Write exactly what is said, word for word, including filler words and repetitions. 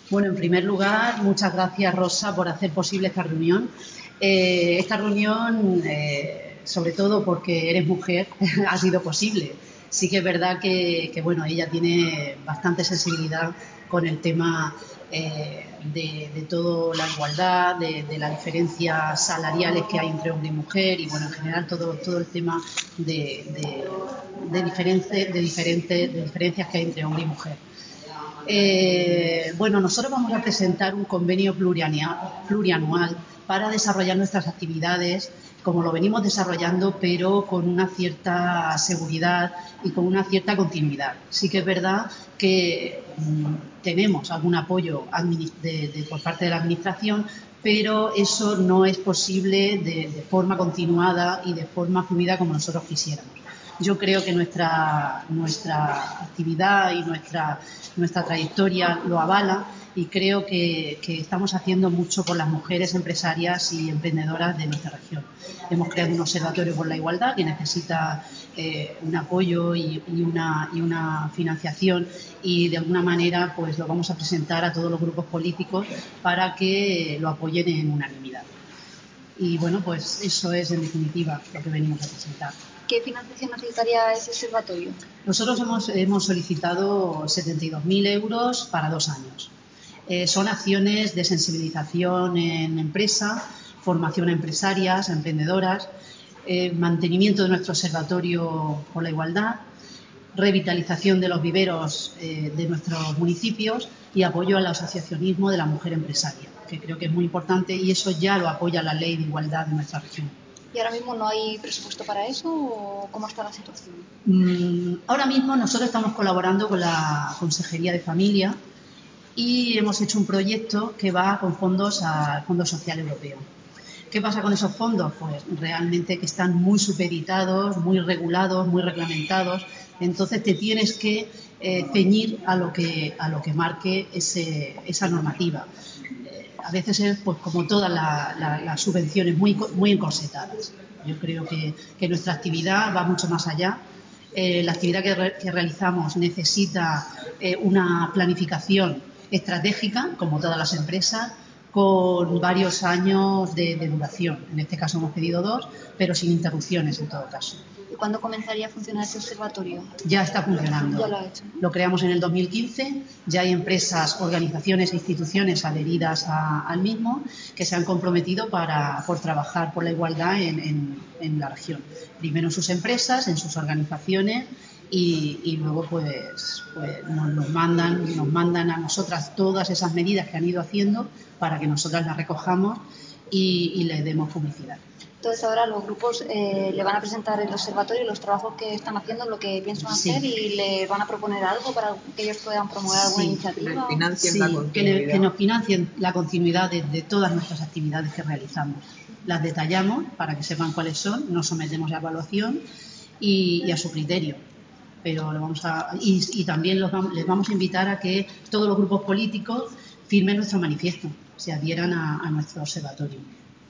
Bueno, en primer lugar, muchas gracias, Rosa, por hacer posible esta reunión. Eh, esta reunión, eh, sobre todo porque eres mujer, ha sido posible. Sí que es verdad que, que bueno, ella tiene bastante sensibilidad con el tema eh, de, de toda la igualdad, de, de las diferencias salariales que hay entre hombre y mujer y, bueno, en general todo, todo el tema de, de, de, diferente, de, diferente, de diferencias que hay entre hombre y mujer. Eh, bueno, nosotros vamos a presentar un convenio plurianual, plurianual para desarrollar nuestras actividades como lo venimos desarrollando, pero con una cierta seguridad y con una cierta continuidad. Sí que es verdad que mmm, tenemos algún apoyo de, de, por parte de la Administración, pero eso no es posible de, de forma continuada y de forma fluida como nosotros quisiéramos. Yo creo que nuestra, nuestra actividad y nuestra, nuestra trayectoria lo avala y creo que, que estamos haciendo mucho por las mujeres empresarias y emprendedoras de nuestra región. Hemos creado un observatorio por la igualdad que necesita eh, un apoyo y, y, una, y una financiación y de alguna manera pues lo vamos a presentar a todos los grupos políticos para que lo apoyen en unanimidad. Y bueno, pues eso es en definitiva lo que venimos a presentar. ¿Qué financiación necesitaría ese observatorio? Nosotros hemos, hemos solicitado setenta y dos mil euros para dos años. Eh, son acciones de sensibilización en empresa, formación a empresarias, a emprendedoras, eh, mantenimiento de nuestro observatorio por la igualdad, revitalización de los viveros eh, de nuestros municipios y apoyo al asociacionismo de la mujer empresaria, que creo que es muy importante y eso ya lo apoya la Ley de Igualdad de nuestra región. ¿Y ahora mismo no hay presupuesto para eso o cómo está la situación? Mm, ahora mismo nosotros estamos colaborando con la Consejería de Familia y hemos hecho un proyecto que va con fondos al Fondo Social Europeo. ¿Qué pasa con esos fondos? Pues realmente que están muy supeditados, muy regulados, muy reglamentados. Entonces te tienes que eh, ceñir a lo que, a lo que marque ese, esa normativa. Eh, a veces es pues, como todas la, la, las subvenciones muy, muy encorsetadas. Yo creo que, que nuestra actividad va mucho más allá. Eh, la actividad que, re, que realizamos necesita eh, una planificación estratégica, como todas las empresas, con varios años de, de duración. En este caso hemos pedido dos, pero sin interrupciones en todo caso. ¿Y cuándo comenzaría a funcionar ese observatorio? Ya está funcionando. Ya lo ha hecho, ¿no? Lo creamos en el dos mil quince, ya hay empresas, organizaciones e instituciones adheridas a, al mismo que se han comprometido para, por trabajar por la igualdad en, en, en la región. Primero en sus empresas, en sus organizaciones y, y luego pues, pues nos, nos, mandan, nos mandan a nosotras todas esas medidas que han ido haciendo para que nosotras las recojamos y, y les demos publicidad. Entonces ahora los grupos eh, le van a presentar el observatorio, los trabajos que están haciendo, lo que piensan sí. hacer y le van a proponer algo para que ellos puedan promover alguna sí. iniciativa. Que, financien sí, la que, le, que nos financien la continuidad de, de todas nuestras actividades que realizamos. Las detallamos para que sepan cuáles son, nos sometemos a evaluación y, y a su criterio. Pero lo vamos a, y, y también los vamos, les vamos a invitar a que todos los grupos políticos firmen nuestro manifiesto, se adhieran a, a nuestro observatorio.